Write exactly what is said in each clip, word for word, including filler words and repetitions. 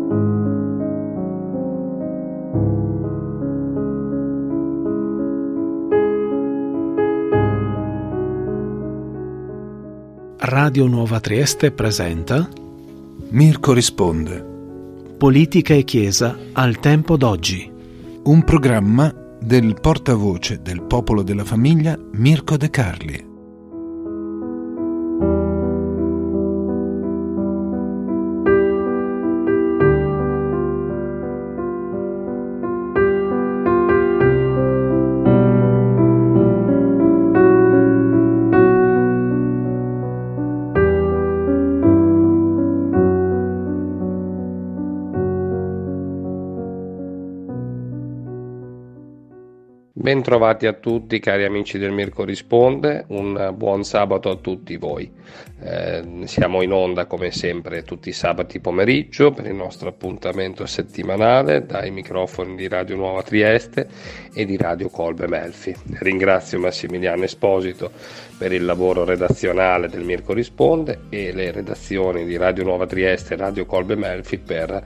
Radio Nuova Trieste presenta Mirko risponde. Politica e Chiesa al tempo d'oggi. Un programma del portavoce del Popolo della Famiglia Mirko De Carli. Bentrovati a tutti cari amici del Mirko Risponde, un buon sabato a tutti voi. Eh, siamo in onda come sempre tutti i sabati pomeriggio per il nostro appuntamento settimanale dai microfoni di Radio Nuova Trieste e di Radio Colbe Melfi. Ringrazio Massimiliano Esposito per il lavoro redazionale del Mirko Risponde e le redazioni di Radio Nuova Trieste e Radio Colbe Melfi per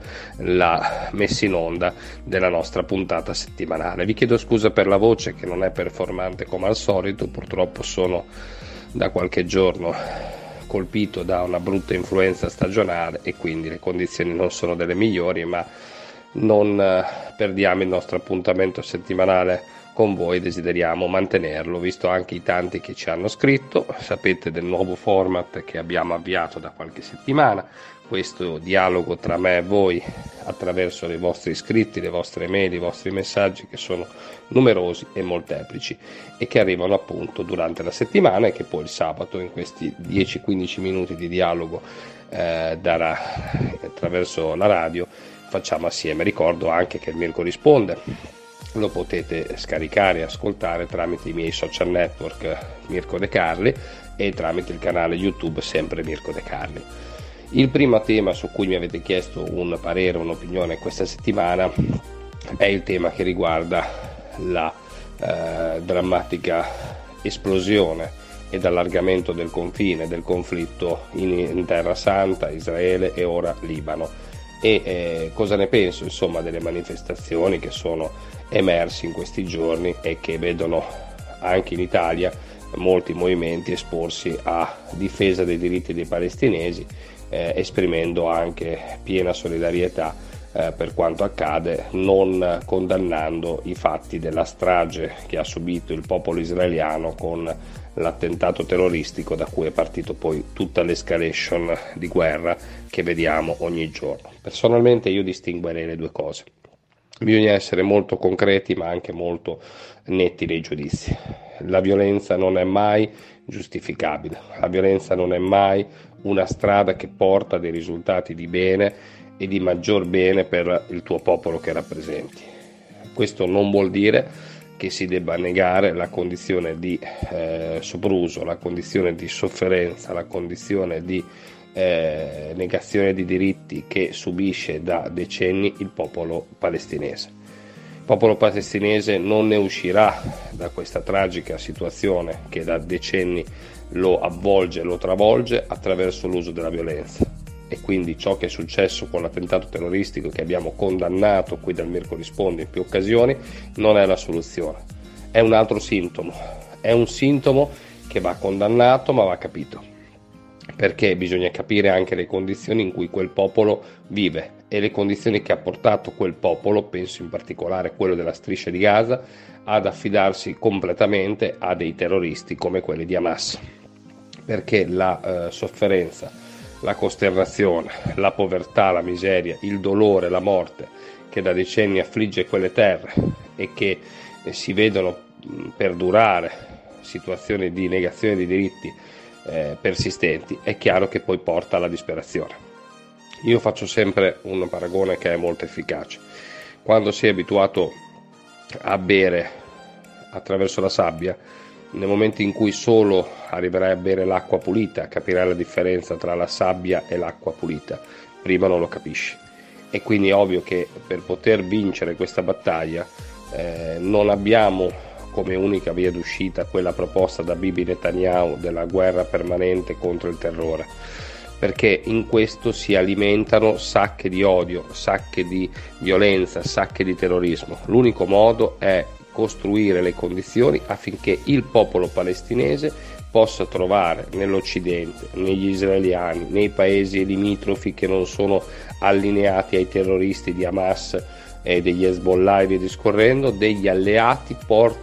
la messa in onda della nostra puntata settimanale. Vi chiedo scusa per la voce che non è performante come al solito, purtroppo sono da qualche giorno colpito da una brutta influenza stagionale e quindi le condizioni non sono delle migliori, ma non eh, perdiamo il nostro appuntamento settimanale con voi, desideriamo mantenerlo, visto anche i tanti che ci hanno scritto. Sapete del nuovo format che abbiamo avviato da qualche settimana, questo dialogo tra me e voi attraverso i vostri iscritti, le vostre mail, i vostri messaggi che sono numerosi e molteplici e che arrivano appunto durante la settimana e che poi il sabato in questi dieci quindici minuti di dialogo eh, darà attraverso la radio facciamo assieme. Ricordo anche che il Mirko Risponde lo potete scaricare e ascoltare tramite i miei social network Mirko De Carli e tramite il canale YouTube sempre Mirko De Carli. Il primo tema su cui mi avete chiesto un parere, un'opinione questa settimana è il tema che riguarda la eh, drammatica esplosione ed allargamento del confine del conflitto in, in Terra Santa, Israele e ora Libano. E eh, cosa ne penso insomma delle manifestazioni che sono emerse in questi giorni e che vedono anche in Italia molti movimenti esporsi a difesa dei diritti dei palestinesi, eh, esprimendo anche piena solidarietà eh, per quanto accade, non condannando i fatti della strage che ha subito il popolo israeliano con l'attentato terroristico da cui è partito poi tutta l'escalation di guerra che vediamo ogni giorno. Personalmente io distinguerei le due cose. Bisogna essere molto concreti ma anche molto netti nei giudizi. La violenza non è mai giustificabile, la violenza non è mai una strada che porta a dei risultati di bene e di maggior bene per il tuo popolo che rappresenti. Questo non vuol dire che si debba negare la condizione di eh, sopruso, la condizione di sofferenza, la condizione di eh, negazione di diritti che subisce da decenni il popolo palestinese. Il popolo palestinese non ne uscirà da questa tragica situazione che da decenni lo avvolge, lo travolge attraverso l'uso della violenza. E quindi ciò che è successo con l'attentato terroristico che abbiamo condannato qui dal Mirko Risponde in più occasioni non è la soluzione, è un altro sintomo, è un sintomo che va condannato ma va capito, perché bisogna capire anche le condizioni in cui quel popolo vive e le condizioni che ha portato quel popolo, penso in particolare quello della striscia di Gaza, ad affidarsi completamente a dei terroristi come quelli di Hamas, perché la eh, sofferenza, la costernazione, la povertà, la miseria, il dolore, la morte che da decenni affligge quelle terre e che eh, si vedono mh, perdurare situazioni di negazione di diritti eh, persistenti, è chiaro che poi porta alla disperazione. Io faccio sempre un paragone che è molto efficace. Quando sei abituato a bere attraverso la sabbia, nel momento in cui solo arriverai a bere l'acqua pulita, capirai la differenza tra la sabbia e l'acqua pulita. Prima non lo capisci. E quindi è ovvio che per poter vincere questa battaglia eh, non abbiamo come unica via d'uscita quella proposta da Bibi Netanyahu della guerra permanente contro il terrore. perché in questo si alimentano sacche di odio, sacche di violenza, sacche di terrorismo. L'unico modo è costruire le condizioni affinché il popolo palestinese possa trovare nell'Occidente, negli israeliani, nei paesi limitrofi che non sono allineati ai terroristi di Hamas e degli Hezbollah e via discorrendo, degli alleati por-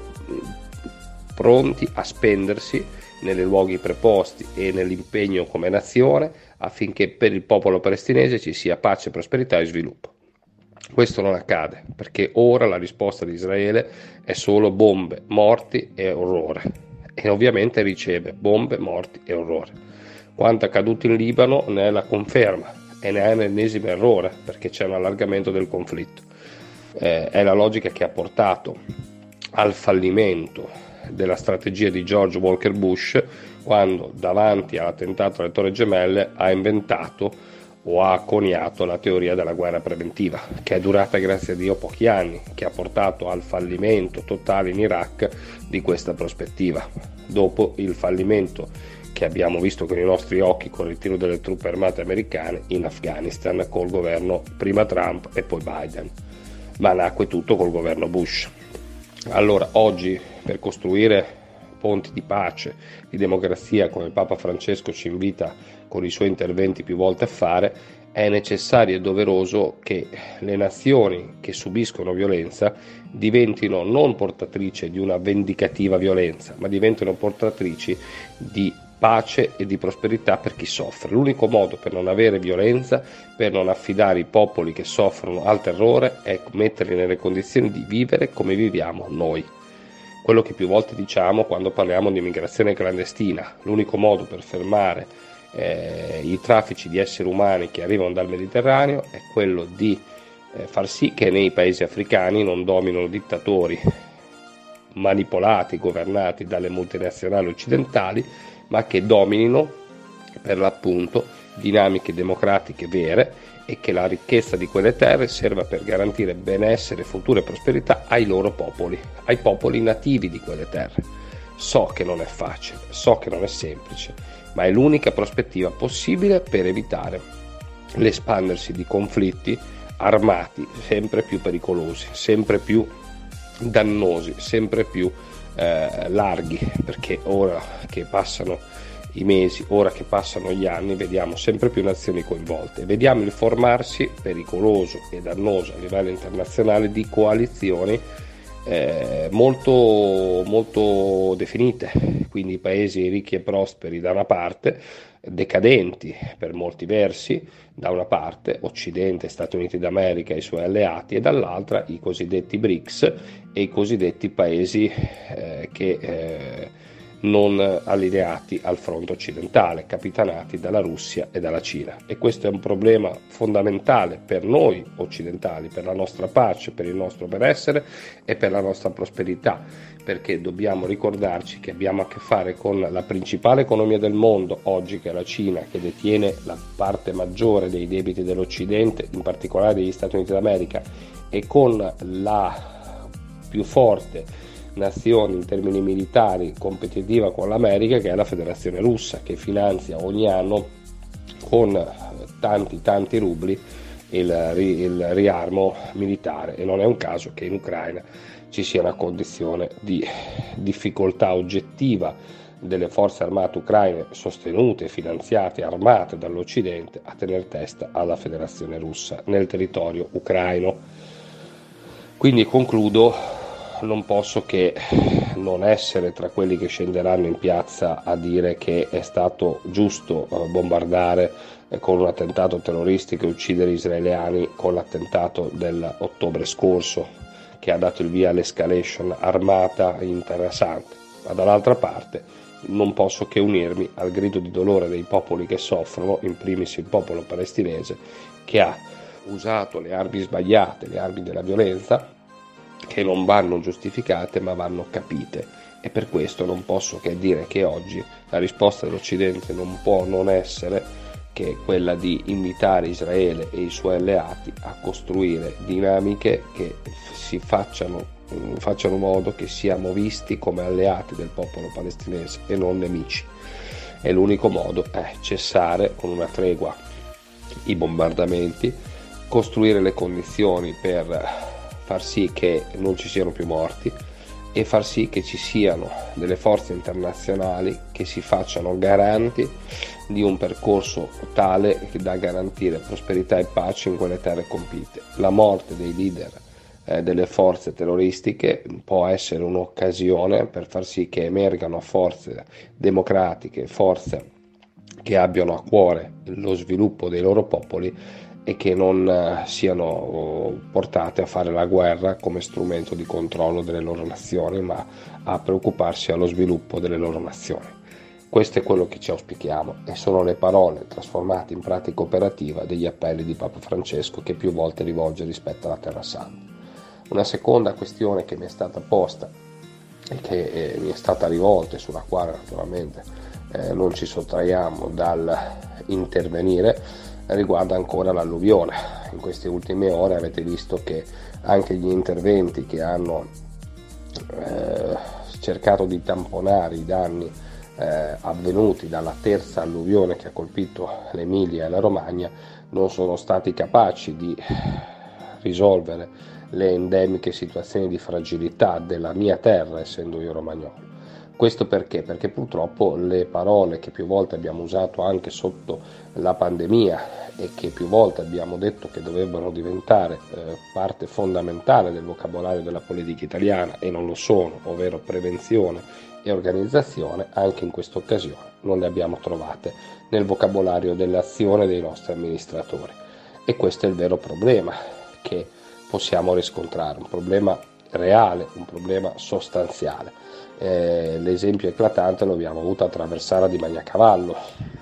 pronti a spendersi nei luoghi preposti e nell'impegno come nazione affinché per il popolo palestinese ci sia pace, prosperità e sviluppo. Questo non accade perché ora la risposta di Israele è solo bombe, morti e orrore, e ovviamente riceve bombe, morti e orrore. Quanto accaduto in Libano ne è la conferma e ne è un ennesimo errore, perché c'è un allargamento del conflitto. Eh, è la logica che ha portato al fallimento della strategia di George Walker Bush, quando davanti all'attentato alle Torri Gemelle ha inventato o ha coniato la teoria della guerra preventiva, che è durata grazie a Dio pochi anni, che ha portato al fallimento totale in Iraq di questa prospettiva, dopo il fallimento che abbiamo visto con i nostri occhi con il ritiro delle truppe armate americane in Afghanistan col governo prima Trump e poi Biden, ma nacque tutto col governo Bush. Allora oggi, per costruire ponti di pace, di democrazia, come Papa Francesco ci invita con i suoi interventi più volte a fare, è necessario e doveroso che le nazioni che subiscono violenza diventino non portatrici di una vendicativa violenza, ma diventino portatrici di pace e di prosperità per chi soffre. L'unico modo per non avere violenza, per non affidare i popoli che soffrono al terrore, è metterli nelle condizioni di vivere come viviamo noi. Quello che più volte diciamo quando parliamo di immigrazione clandestina: l'unico modo per fermare eh, i traffici di esseri umani che arrivano dal Mediterraneo è quello di eh, far sì che nei paesi africani non dominino dittatori manipolati, governati dalle multinazionali occidentali, ma che dominino per l'appunto dinamiche democratiche vere, e che la ricchezza di quelle terre serva per garantire benessere, futura e prosperità ai loro popoli, ai popoli nativi di quelle terre. So che non è facile, so che non è semplice, ma è l'unica prospettiva possibile per evitare l'espandersi di conflitti armati sempre più pericolosi, sempre più dannosi, sempre più eh, larghi, perché ora che passano i mesi, ora che passano gli anni, vediamo sempre più nazioni coinvolte, vediamo il formarsi pericoloso e dannoso a livello internazionale di coalizioni eh, molto, molto definite, quindi paesi ricchi e prosperi da una parte, decadenti per molti versi da una parte, Occidente, Stati Uniti d'America e i suoi alleati, e dall'altra i cosiddetti BRICS e i cosiddetti paesi eh, che eh, non allineati al fronte occidentale, capitanati dalla Russia e dalla Cina. E questo è un problema fondamentale per noi occidentali, per la nostra pace, per il nostro benessere e per la nostra prosperità, perché dobbiamo ricordarci che abbiamo a che fare con la principale economia del mondo oggi, che è la Cina, che detiene la parte maggiore dei debiti dell'Occidente, in particolare degli Stati Uniti d'America, e con la più forte nazione in termini militari competitiva con l'America, che è la Federazione Russa, che finanzia ogni anno con tanti tanti rubli il, il riarmo militare, e non è un caso che in Ucraina ci sia una condizione di difficoltà oggettiva delle forze armate ucraine sostenute, finanziate, armate dall'Occidente, a tener testa alla Federazione Russa nel territorio ucraino. Quindi concludo: non posso che non essere tra quelli che scenderanno in piazza a dire che è stato giusto bombardare con un attentato terroristico e uccidere israeliani con l'attentato dell'ottobre scorso, che ha dato il via all'escalation armata interessante, ma dall'altra parte non posso che unirmi al grido di dolore dei popoli che soffrono, in primis il popolo palestinese, che ha usato le armi sbagliate, le armi della violenza, che non vanno giustificate ma vanno capite, e per questo non posso che dire che oggi la risposta dell'Occidente non può non essere che quella di invitare Israele e i suoi alleati a costruire dinamiche che si facciano, facciano in modo che siamo visti come alleati del popolo palestinese e non nemici. e l'unico modo è cessare con una tregua i bombardamenti, costruire le condizioni per far sì che non ci siano più morti e far sì che ci siano delle forze internazionali che si facciano garanti di un percorso tale da garantire prosperità e pace in quelle terre colpite. La morte dei leader eh, delle forze terroristiche può essere un'occasione per far sì che emergano forze democratiche, forze che abbiano a cuore lo sviluppo dei loro popoli e che non uh, siano portate a fare la guerra come strumento di controllo delle loro nazioni, ma a preoccuparsi allo sviluppo delle loro nazioni. Questo è quello che ci auspichiamo e sono le parole trasformate in pratica operativa degli appelli di Papa Francesco che più volte rivolge rispetto alla Terra Santa. Una seconda questione che mi è stata posta e che eh, mi è stata rivolta e sulla quale naturalmente eh, non ci sottraiamo dal intervenire riguarda ancora l'alluvione. In queste ultime ore avete visto che anche gli interventi che hanno eh, cercato di tamponare i danni eh, avvenuti dalla terza alluvione che ha colpito l'Emilia e la Romagna non sono stati capaci di risolvere le endemiche situazioni di fragilità della mia terra, essendo io romagnolo. Questo perché? Perché purtroppo le parole che più volte abbiamo usato anche sotto la pandemia e che più volte abbiamo detto che dovrebbero diventare eh, parte fondamentale del vocabolario della politica italiana e non lo sono, ovvero prevenzione e organizzazione, anche in questa occasione non le abbiamo trovate nel vocabolario dell'azione dei nostri amministratori. E questo è il vero problema che possiamo riscontrare, un problema reale, un problema sostanziale. Eh, l'esempio eclatante lo abbiamo avuto a Traversara di Magnacavallo,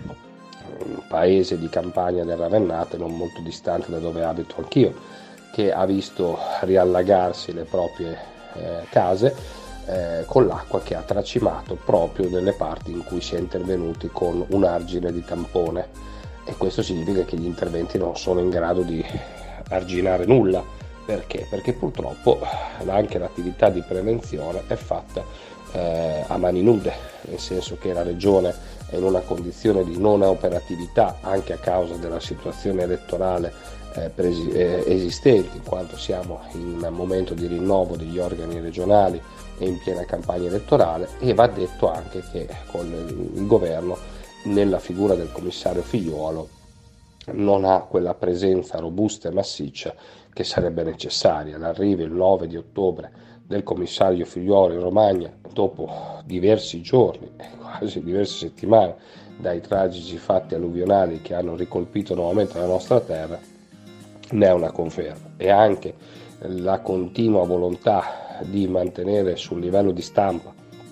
un paese di campagna del Ravennate non molto distante da dove abito anch'io, che ha visto riallagarsi le proprie eh, case eh, con l'acqua che ha tracimato proprio nelle parti in cui si è intervenuti con un argine di tampone, e questo significa che gli interventi non sono in grado di arginare nulla. Perché? Perché purtroppo anche l'attività di prevenzione è fatta eh, a mani nude, nel senso che la Regione è in una condizione di non operatività anche a causa della situazione elettorale eh, presi- eh, esistente, in quanto siamo in un momento di rinnovo degli organi regionali e in piena campagna elettorale, e va detto anche che con il, il governo, nella figura del commissario Figliuolo, non ha quella presenza robusta e massiccia che sarebbe necessaria. L'arrivo il nove di ottobre del commissario Figliuolo in Romagna, dopo diversi giorni, quasi diverse settimane, dai tragici fatti alluvionali che hanno ricolpito nuovamente la nostra terra, ne è una conferma. E anche la continua volontà di mantenere sul livello di stampa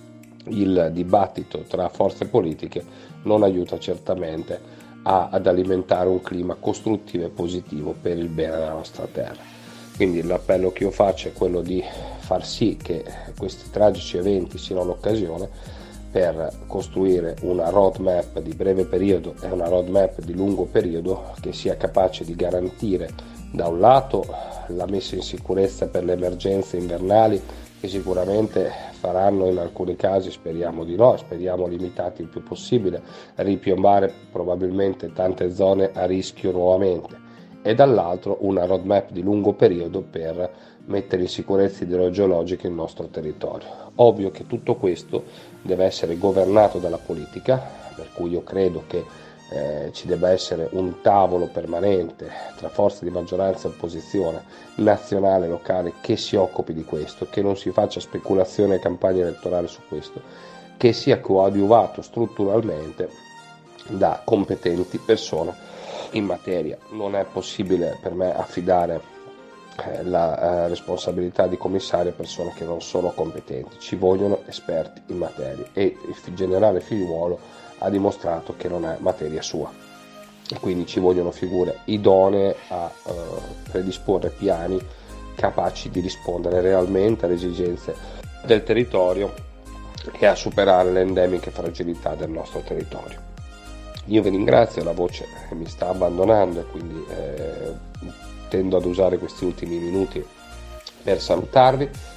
il dibattito tra forze politiche non aiuta certamente a, ad alimentare un clima costruttivo e positivo per il bene della nostra terra. Quindi l'appello che io faccio è quello di far sì che questi tragici eventi siano l'occasione per costruire una roadmap di breve periodo e una roadmap di lungo periodo che sia capace di garantire da un lato la messa in sicurezza per le emergenze invernali, che sicuramente faranno in alcuni casi, speriamo di no, speriamo limitati il più possibile, ripiombare probabilmente tante zone a rischio nuovamente, e dall'altro una roadmap di lungo periodo per mettere in sicurezza idrogeologica il nostro territorio. Ovvio che tutto questo deve essere governato dalla politica, per cui io credo che Eh, ci debba essere un tavolo permanente tra forze di maggioranza e opposizione, nazionale e locale, che si occupi di questo, che non si faccia speculazione e campagna elettorale su questo, che sia coadiuvato strutturalmente da competenti persone in materia. Non è possibile per me affidare eh, la eh, responsabilità di commissario a persone che non sono competenti, ci vogliono esperti in materia, e il generale Figliuolo ha dimostrato che non è materia sua, e quindi ci vogliono figure idonee a uh, predisporre piani capaci di rispondere realmente alle esigenze del territorio e a superare le endemiche fragilità del nostro territorio. Io vi ringrazio, la voce mi sta abbandonando e quindi eh, tendo ad usare questi ultimi minuti per salutarvi.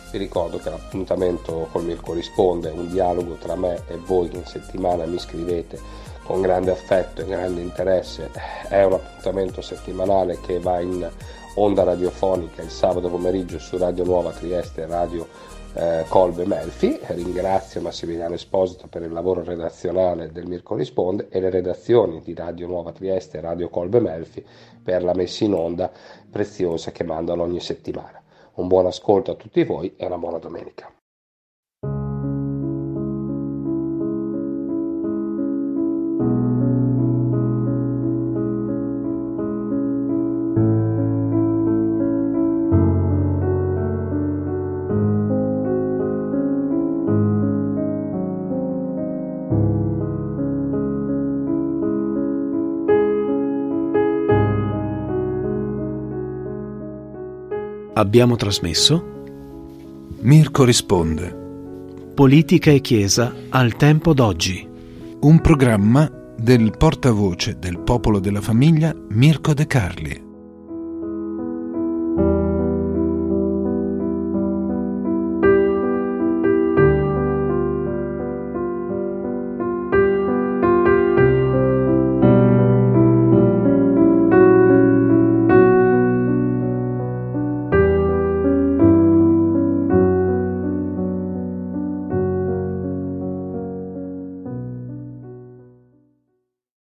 Vi ricordo che l'appuntamento col Mirko Risponde è un dialogo tra me e voi che in settimana mi scrivete con grande affetto e grande interesse. È un appuntamento settimanale che va in onda radiofonica il sabato pomeriggio su Radio Nuova Trieste e Radio eh, Colbe Melfi. Ringrazio Massimiliano Esposito per il lavoro redazionale del Mirko Risponde e le redazioni di Radio Nuova Trieste e Radio Colbe Melfi per la messa in onda preziosa che mandano ogni settimana. Un buon ascolto a tutti voi e una buona domenica. Abbiamo trasmesso Mirko Risponde. Politica e Chiesa al tempo d'oggi. Un programma del portavoce del Popolo della Famiglia Mirko De Carli.